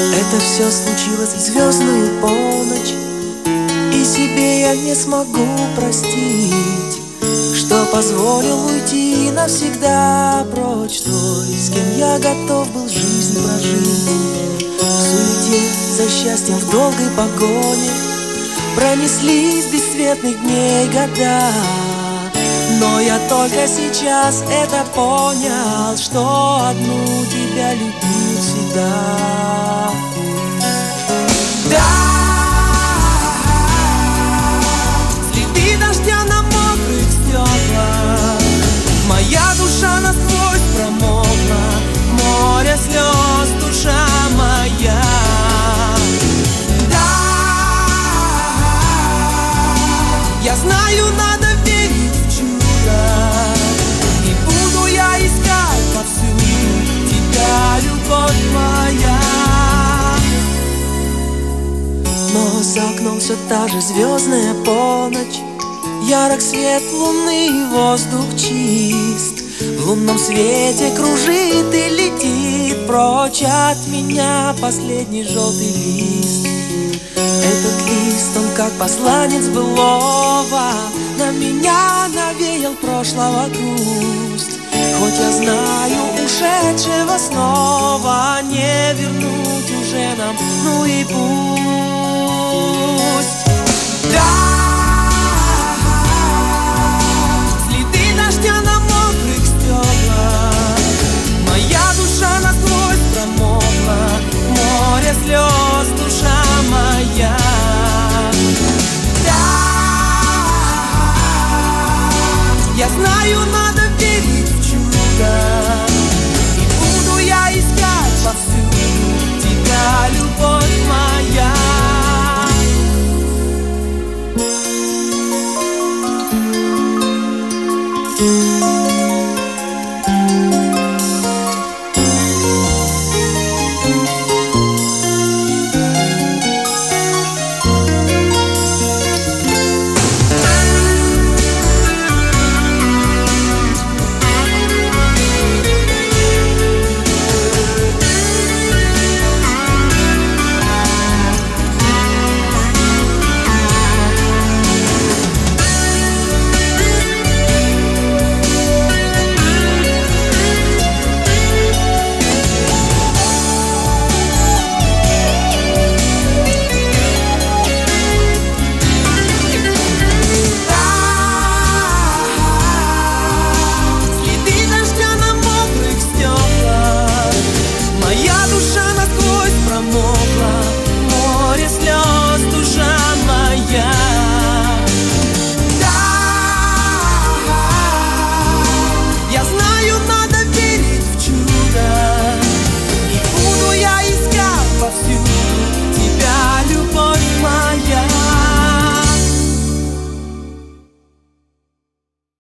Это все случилось в звездную полночь, и себе я не смогу простить, что позволил уйти навсегда прочь той, с кем я готов был жизнь прожить. В суете за счастьем в долгой погоне пронеслись бесцветных дней года, но я только сейчас это понял, что одну тебя любил всегда. Да, следы дождя на мокрых стеклах, моя душа насквозь промокла, море слез, душа моя. Да, я знаю, надо верить в чудо, и буду я искать повсюду тебя, любовь моя. Но за окном все та же звездная полночь, ярок свет луны, воздух чист, в лунном свете кружит и летит прочь от меня последний желтый лист. Этот лист, он как посланец былого, на меня навеял прошлого грусть. Хоть я знаю, ушедшего снова не вернуть уже нам, ну и пусть.